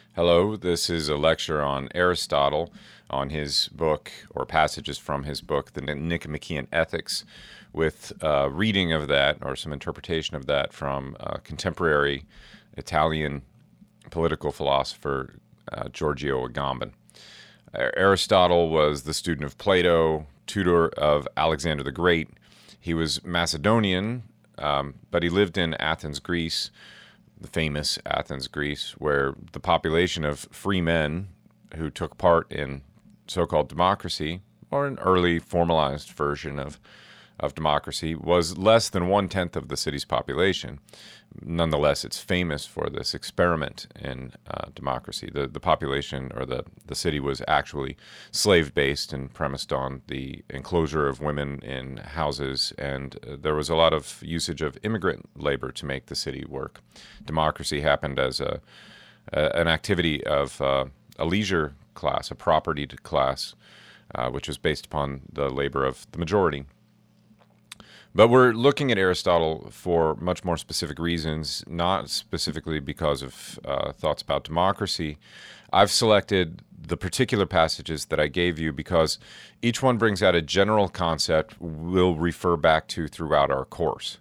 Hello, this is a lecture on Aristotle, on his book, or passages from his book, The Nicomachean Ethics, with reading of that, or some interpretation of that, from contemporary Italian political philosopher Giorgio Agamben. Aristotle was the student of Plato, tutor of Alexander the Great. He was Macedonian, but he lived in Athens, Greece, the famous Athens, Greece, where the population of free men who took part in so-called democracy, or an early formalized version of democracy, was less than one-tenth of the city's population. Nonetheless, it's famous for this experiment in democracy. The population, or the city, was actually slave-based and premised on the enclosure of women in houses, and there was a lot of usage of immigrant labor to make the city work. Democracy happened as an activity of a leisure class, a propertied class, which was based upon the labor of the majority. But we're looking at Aristotle for much more specific reasons, not specifically because of thoughts about democracy. I've selected the particular passages that I gave you because each one brings out a general concept we'll refer back to throughout our course.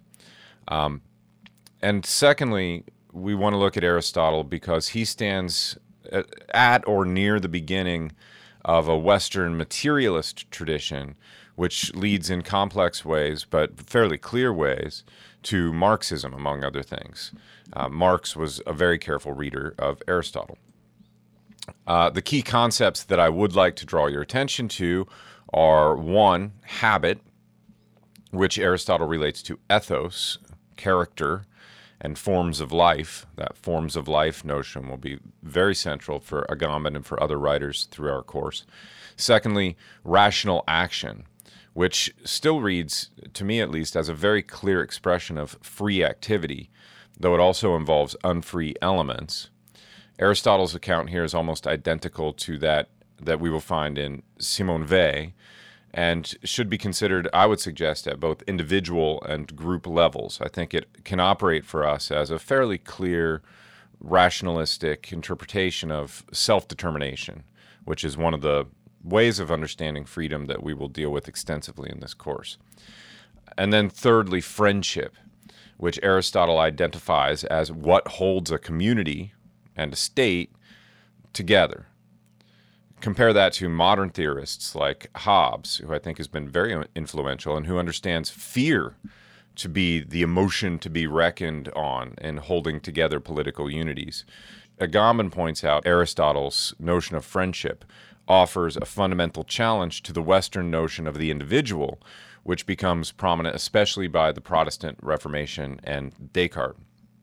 And secondly, we want to look at Aristotle because he stands at or near the beginning of a Western materialist tradition, which leads in complex ways, but fairly clear ways, to Marxism, among other things. Marx was a very careful reader of Aristotle. The key concepts that I would like to draw your attention to are, one, habit, which Aristotle relates to ethos, character, and forms of life. That forms of life notion will be very central for Agamben and for other writers through our course. Secondly, rational action, which still reads, to me at least, as a very clear expression of free activity, though it also involves unfree elements. Aristotle's account here is almost identical to that we will find in Simone Weil, and should be considered, I would suggest, at both individual and group levels. I think it can operate for us as a fairly clear, rationalistic interpretation of self-determination, which is one of the ways of understanding freedom that we will deal with extensively in this course. And then thirdly, friendship, which Aristotle identifies as what holds a community and a state together. Compare that to modern theorists like Hobbes, who I think has been very influential and who understands fear to be the emotion to be reckoned on in holding together political unities. Agamben points out Aristotle's notion of friendship offers a fundamental challenge to the Western notion of the individual, which becomes prominent especially by the Protestant Reformation and Descartes.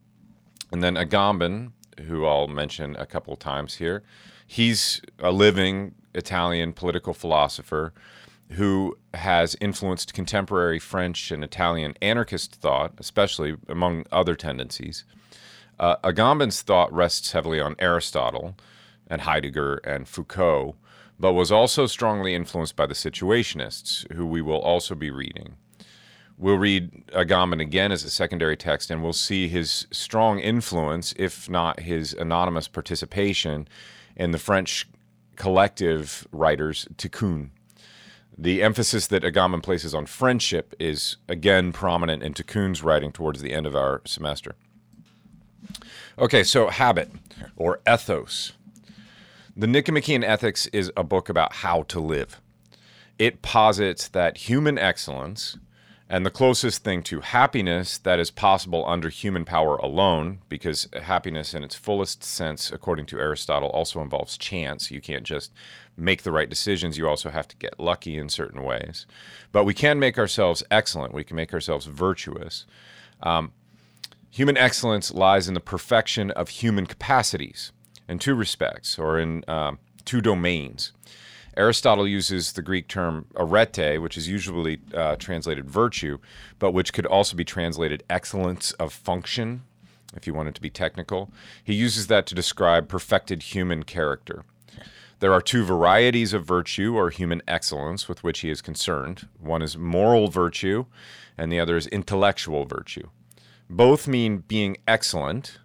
And then Agamben, who I'll mention a couple of times here, he's a living Italian political philosopher who has influenced contemporary French and Italian anarchist thought, especially among other tendencies. Agamben's thought rests heavily on Aristotle and Heidegger and Foucault, but was also strongly influenced by the Situationists, who we will also be reading. We'll read Agamben again as a secondary text, and we'll see his strong influence, if not his anonymous participation, in the French collective writers Tikkun. The emphasis that Agamben places on friendship is again prominent in Tikkun's writing towards the end of our semester. Okay, so habit, or ethos. The Nicomachean Ethics is a book about how to live. It posits that human excellence, and the closest thing to happiness that is possible under human power alone, because happiness in its fullest sense, according to Aristotle, also involves chance. You can't just make the right decisions. You also have to get lucky in certain ways. But we can make ourselves excellent. We can make ourselves virtuous. Human excellence lies in the perfection of human capacities in two respects, or in two domains. Aristotle uses the Greek term arete, which is usually translated virtue, but which could also be translated excellence of function, if you wanted to be technical. He uses that to describe perfected human character. There are two varieties of virtue, or human excellence, with which he is concerned. One is moral virtue, and the other is intellectual virtue. Both mean being excellent,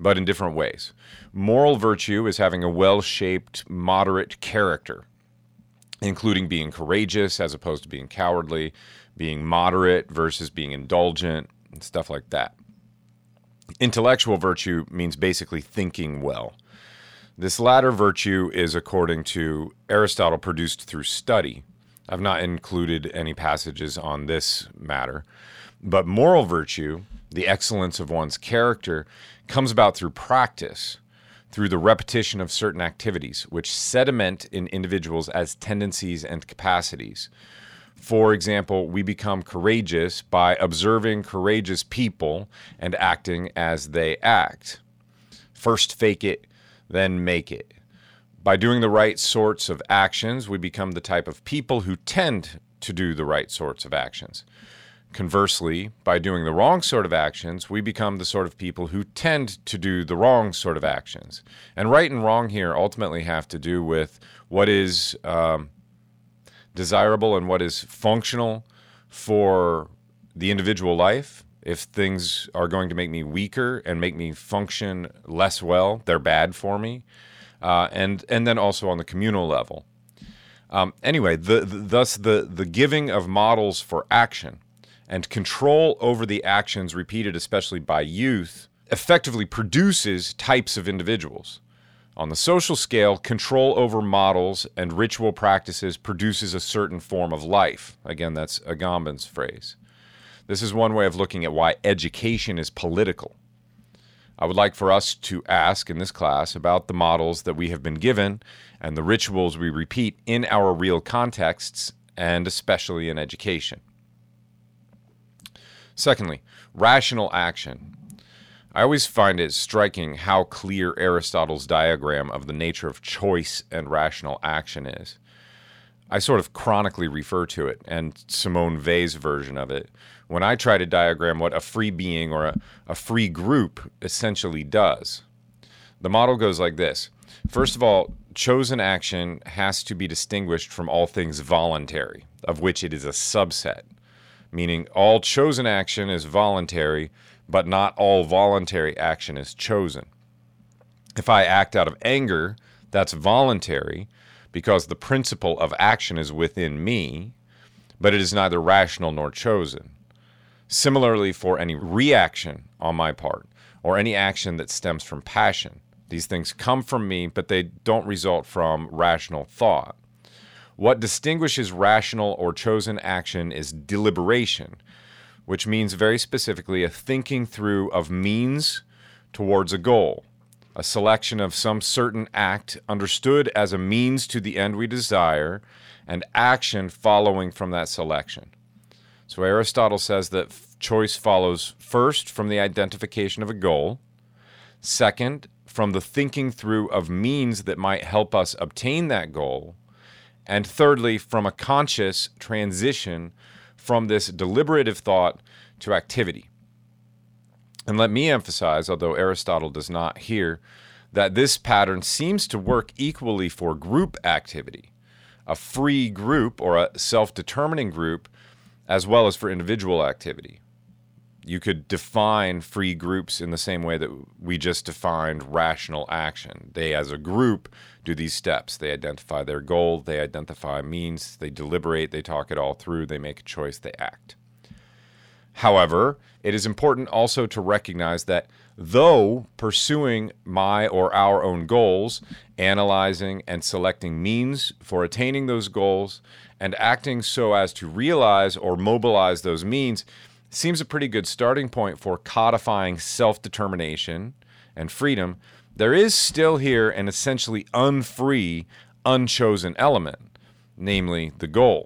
but in different ways. Moral virtue is having a well-shaped, moderate character, including being courageous as opposed to being cowardly, being moderate versus being indulgent, and stuff like that. Intellectual virtue means basically thinking well. This latter virtue is, according to Aristotle, produced through study. I've not included any passages on this matter. But moral virtue, the excellence of one's character, comes about through practice, through the repetition of certain activities, which sediment in individuals as tendencies and capacities. For example, we become courageous by observing courageous people and acting as they act. First fake it, then make it. By doing the right sorts of actions, we become the type of people who tend to do the right sorts of actions. Conversely, by doing the wrong sort of actions, we become the sort of people who tend to do the wrong sort of actions. And right and wrong here ultimately have to do with what is desirable and what is functional for the individual life. If things are going to make me weaker and make me function less well, they're bad for me. And then also on the communal level. Anyway, thus the giving of models for action and control over the actions repeated especially by youth effectively produces types of individuals. On the social scale, control over models and ritual practices produces a certain form of life. Again, that's Agamben's phrase. This is one way of looking at why education is political. I would like for us to ask in this class about the models that we have been given and the rituals we repeat in our real contexts, and especially in education. Secondly, rational action. I always find it striking how clear Aristotle's diagram of the nature of choice and rational action is. I sort of chronically refer to it, and Simone Weil's version of it, when I try to diagram what a free being or a free group essentially does. The model goes like this. First of all, chosen action has to be distinguished from all things voluntary, of which it is a subset, meaning all chosen action is voluntary, but not all voluntary action is chosen. If I act out of anger, that's voluntary because the principle of action is within me, but it is neither rational nor chosen. Similarly, for any reaction on my part, or any action that stems from passion, these things come from me, but they don't result from rational thought. What distinguishes rational or chosen action is deliberation, which means very specifically a thinking through of means towards a goal, a selection of some certain act understood as a means to the end we desire, and action following from that selection. So Aristotle says that choice follows first from the identification of a goal, second, from the thinking through of means that might help us obtain that goal, and thirdly, from a conscious transition from this deliberative thought to activity. And let me emphasize, although Aristotle does not here, that this pattern seems to work equally for group activity, a free group or a self-determining group, as well as for individual activity. You could define free groups in the same way that we just defined rational action. They, as a group, do these steps. They identify their goal, they identify means, they deliberate, they talk it all through, they make a choice, they act. However, it is important also to recognize that though pursuing my or our own goals, analyzing and selecting means for attaining those goals, and acting so as to realize or mobilize those means seems a pretty good starting point for codifying self-determination and freedom, there is still here an essentially unfree, unchosen element, namely the goal.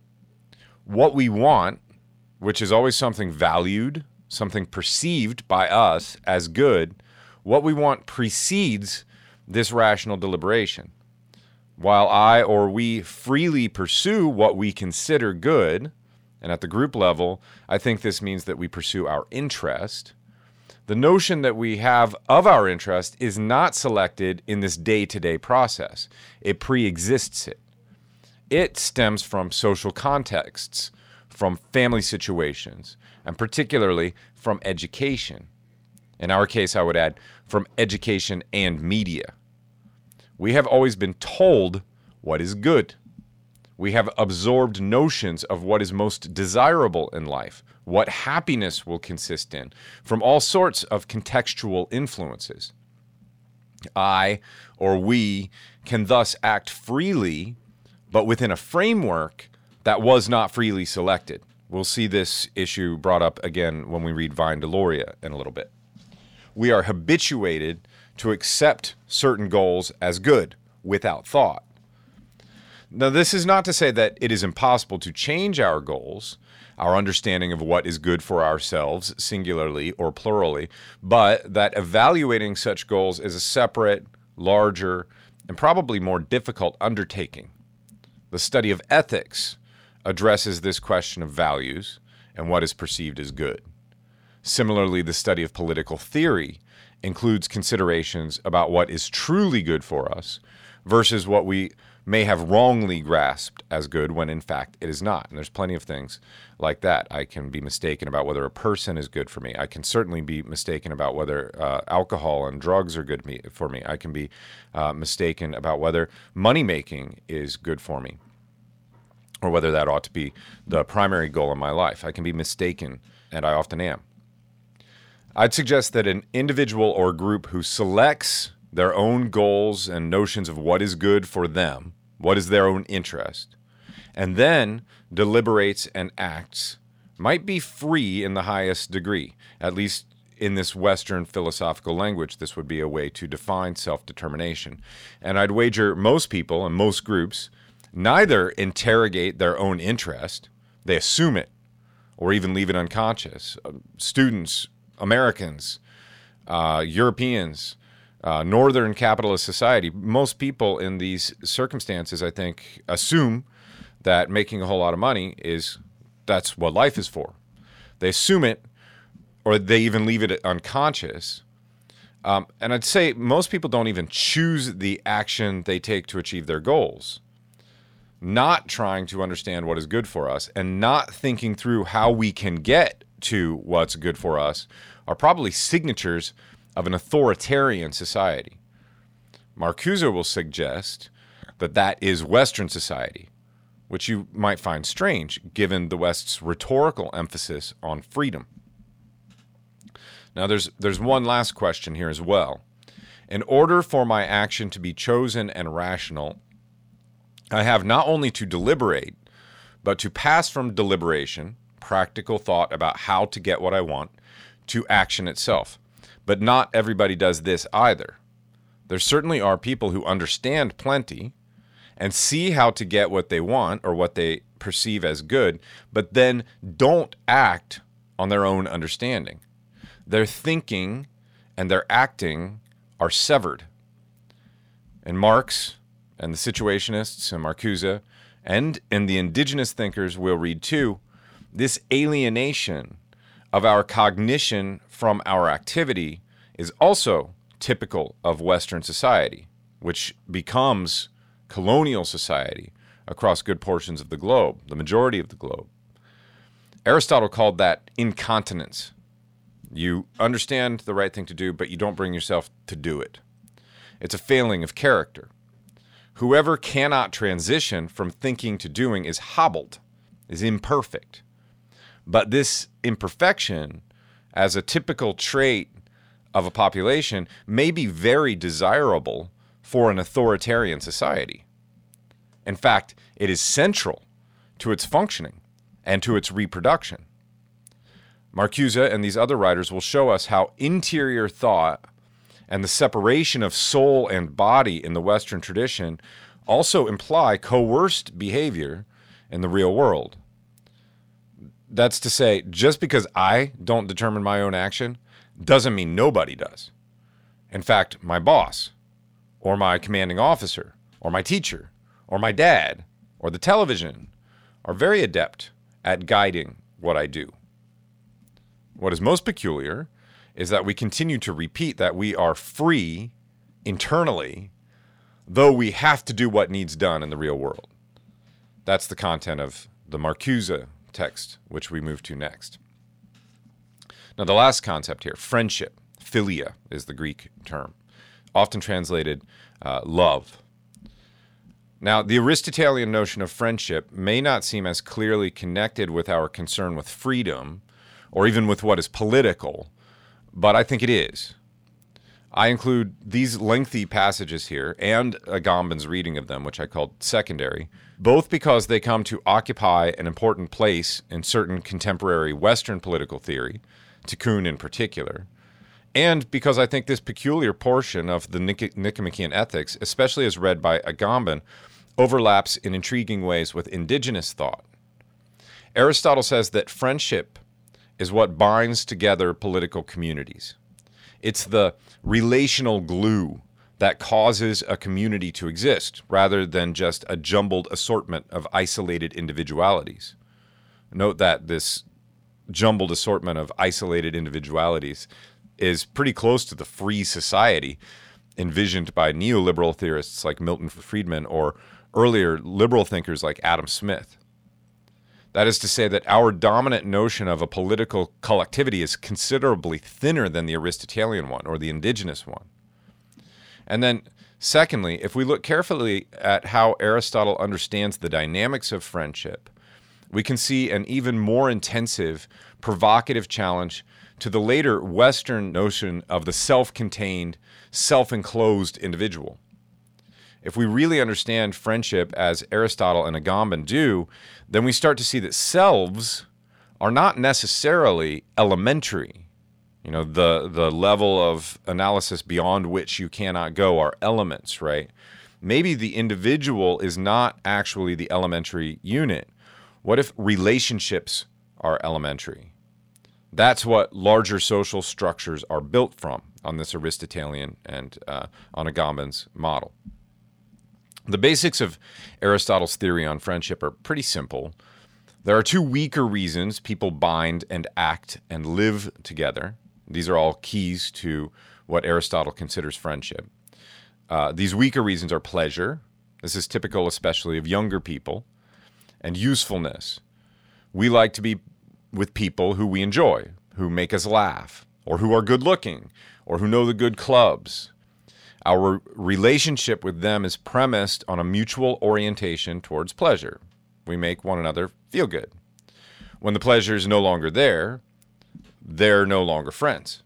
What we want, which is always something valued, something perceived by us as good, what we want precedes this rational deliberation. While I or we freely pursue what we consider good, and at the group level, I think this means that we pursue our interest, the notion that we have of our interest is not selected in this day-to-day process. It pre-exists it. It stems from social contexts, from family situations, and particularly from education. In our case, I would add from education and media. We have always been told what is good. We have absorbed notions of what is most desirable in life, what happiness will consist in, from all sorts of contextual influences. I, or we, can thus act freely, but within a framework that was not freely selected. We'll see this issue brought up again when we read Vine Deloria in a little bit. We are habituated to accept certain goals as good without thought. Now, this is not to say that it is impossible to change our goals, our understanding of what is good for ourselves, singularly or plurally, but that evaluating such goals is a separate, larger, and probably more difficult undertaking. The study of ethics addresses this question of values and what is perceived as good. Similarly, the study of political theory includes considerations about what is truly good for us versus what we may have wrongly grasped as good when in fact it is not. And there's plenty of things like that. I can be mistaken about whether a person is good for me. I can certainly be mistaken about whether alcohol and drugs are good for me. I can be mistaken about whether money making is good for me, or whether that ought to be the primary goal in my life. I can be mistaken, and I often am. I'd suggest that an individual or group who selects their own goals and notions of what is good for them, what is their own interest, and then deliberates and acts, might be free in the highest degree. At least in this Western philosophical language, this would be a way to define self-determination. And I'd wager most people and most groups neither interrogate their own interest, they assume it, or even leave it unconscious. Students, Americans, Europeans, Northern capitalist society, most people in these circumstances, I think, assume that making a whole lot of money that's what life is for. They assume it, or they even leave it unconscious. And I'd say most people don't even choose the action they take to achieve their goals. Not trying to understand what is good for us and not thinking through how we can get to what's good for us are probably signatures of an authoritarian society. Marcuse will suggest that that is Western society, which you might find strange given the West's rhetorical emphasis on freedom. Now, there's one last question here as well. In order for my action to be chosen and rational, I have not only to deliberate, but to pass from deliberation, practical thought about how to get what I want, to action itself. But not everybody does this either. There certainly are people who understand plenty and see how to get what they want or what they perceive as good, but then don't act on their own understanding. Their thinking and their acting are severed. And Marx and the Situationists and Marcuse and the indigenous thinkers we'll read too, this alienation of our cognition from our activity is also typical of Western society, which becomes colonial society across good portions of the globe, the majority of the globe. Aristotle called that incontinence. You understand the right thing to do, but you don't bring yourself to do it. It's a failing of character. Whoever cannot transition from thinking to doing is hobbled, is imperfect. But this imperfection, as a typical trait of a population, may be very desirable for an authoritarian society. In fact, it is central to its functioning and to its reproduction. Marcuse and these other writers will show us how interior thought and the separation of soul and body in the Western tradition also imply coerced behavior in the real world. That's to say, just because I don't determine my own action doesn't mean nobody does. In fact, my boss, or my commanding officer, or my teacher, or my dad, or the television are very adept at guiding what I do. What is most peculiar is that we continue to repeat that we are free internally, though we have to do what needs done in the real world. That's the content of the Marcuse text, which we move to next. Now, the last concept here, friendship, Philia is the Greek term, often translated love. Now, the Aristotelian notion of friendship may not seem as clearly connected with our concern with freedom or even with what is political, but I think it is. I include these lengthy passages here and Agamben's reading of them, which I called secondary, both because they come to occupy an important place in certain contemporary Western political theory, Tikkun in particular, and because I think this peculiar portion of the Nicomachean Ethics, especially as read by Agamben, overlaps in intriguing ways with indigenous thought. Aristotle says that friendship is what binds together political communities. It's the relational glue that causes a community to exist, rather than just a jumbled assortment of isolated individualities. Note that this jumbled assortment of isolated individualities is pretty close to the free society envisioned by neoliberal theorists like Milton Friedman or earlier liberal thinkers like Adam Smith. That is to say that our dominant notion of a political collectivity is considerably thinner than the Aristotelian one or the indigenous one. And then, secondly, if we look carefully at how Aristotle understands the dynamics of friendship, we can see an even more intensive, provocative challenge to the later Western notion of the self-contained, self-enclosed individual. If we really understand friendship as Aristotle and Agamben do, then we start to see that selves are not necessarily elementary. You know, the level of analysis beyond which you cannot go are elements, right? Maybe the individual is not actually the elementary unit. What if relationships are elementary? That's what larger social structures are built from on this Aristotelian and on Agamben's model. The basics of Aristotle's theory on friendship are pretty simple. There are two weaker reasons people bind and act and live together. These are all keys to what Aristotle considers friendship. These weaker reasons are pleasure. This is typical especially of younger people. And usefulness. We like to be with people who we enjoy, who make us laugh, or who are good looking, or who know the good clubs. Our relationship with them is premised on a mutual orientation towards pleasure. We make one another feel good. When the pleasure is no longer there, they're no longer friends.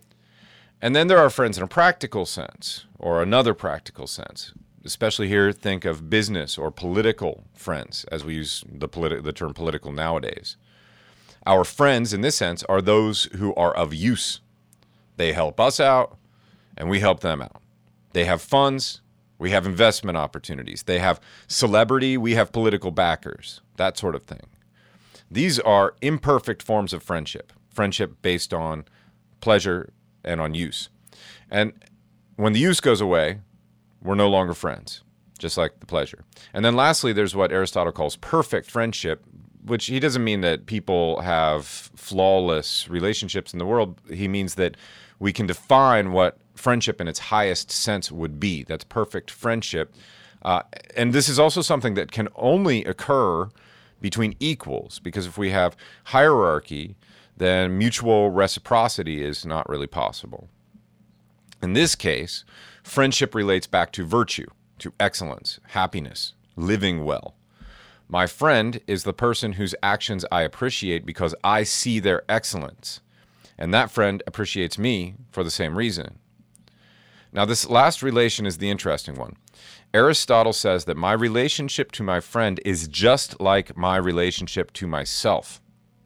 And then there are friends in a practical sense, or another practical sense. Especially here, think of business or political friends, as we use the term political nowadays. Our friends, in this sense, are those who are of use. They help us out, and we help them out. They have funds, we have investment opportunities. They have celebrity, we have political backers, that sort of thing. These are imperfect forms of friendship based on pleasure and on use. And when the use goes away, we're no longer friends, just like the pleasure. And then lastly, there's what Aristotle calls perfect friendship, which he doesn't mean that people have flawless relationships in the world. He means that we can define what friendship in its highest sense would be. That's perfect friendship. And this is also something that can only occur between equals, because if we have hierarchy, then mutual reciprocity is not really possible. In this case, friendship relates back to virtue, to excellence, happiness, living well. My friend is the person whose actions I appreciate because I see their excellence, and that friend appreciates me for the same reason. Now, this last relation is the interesting one. Aristotle says that my relationship to my friend is just like my relationship to myself.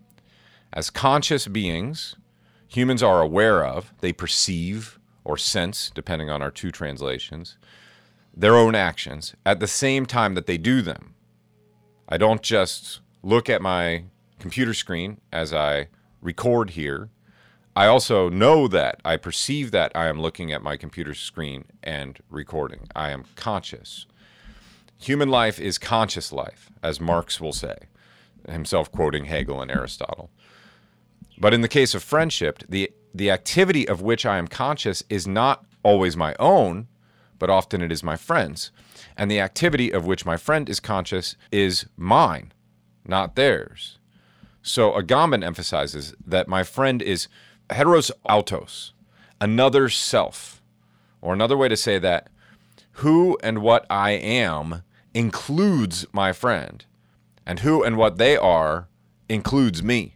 As conscious beings, humans are aware of, they perceive or sense, depending on our two translations, their own actions at the same time that they do them. I don't just look at my computer screen as I record here. I also know that, I perceive that I am looking at my computer screen and recording. I am conscious. Human life is conscious life, as Marx will say, himself quoting Hegel and Aristotle. But in the case of friendship, the activity of which I am conscious is not always my own, but often it is my friend's. And the activity of which my friend is conscious is mine, not theirs. So Agamben emphasizes that my friend is heteros autos, another self. Or another way to say that, who and what I am includes my friend, and who and what they are includes me.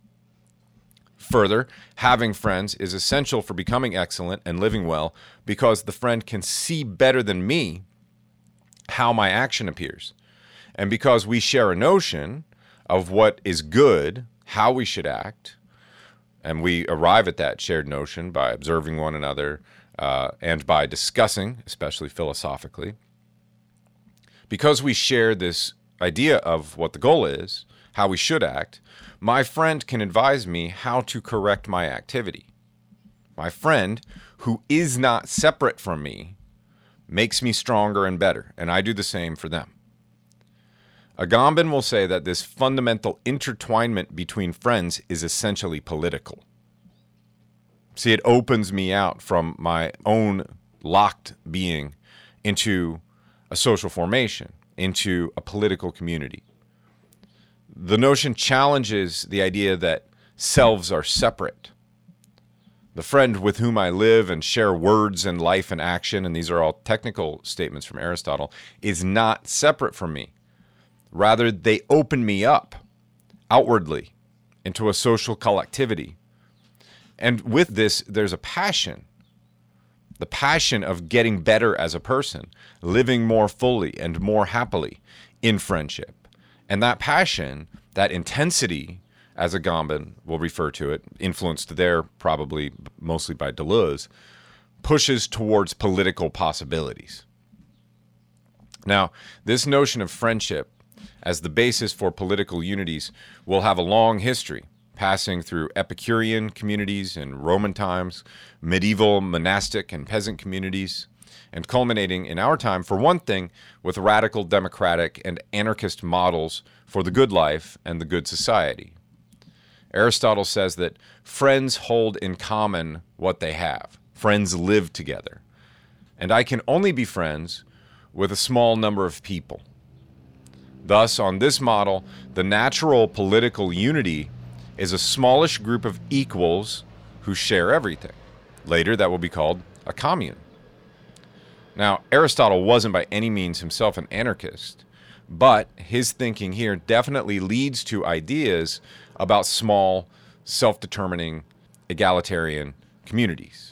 Further, having friends is essential for becoming excellent and living well because the friend can see better than me how my action appears. And because we share a notion of what is good, how we should act, and we arrive at that shared notion by observing one another and by discussing, especially philosophically. Because we share this idea of what the goal is, how we should act, my friend can advise me how to correct my activity. My friend, who is not separate from me, makes me stronger and better, and I do the same for them. Agamben will say that this fundamental intertwinement between friends is essentially political. See, it opens me out from my own locked being into a social formation, into a political community. The notion challenges the idea that selves are separate. The friend with whom I live and share words and life and action, and these are all technical statements from Aristotle, is not separate from me. Rather, they open me up outwardly into a social collectivity. And with this, there's a passion. The passion of getting better as a person, living more fully and more happily in friendship. And that passion, that intensity, as Agamben will refer to it, influenced there probably mostly by Deleuze, pushes towards political possibilities. Now, this notion of friendship as the basis for political unities will have a long history, passing through Epicurean communities in Roman times, medieval monastic and peasant communities, and culminating in our time, for one thing, with radical democratic and anarchist models for the good life and the good society. Aristotle says that friends hold in common what they have. Friends live together. And I can only be friends with a small number of people. Thus, on this model, the natural political unity is a smallish group of equals who share everything. Later, that will be called a commune. Now, Aristotle wasn't by any means himself an anarchist, but his thinking here definitely leads to ideas about small, self-determining, egalitarian communities.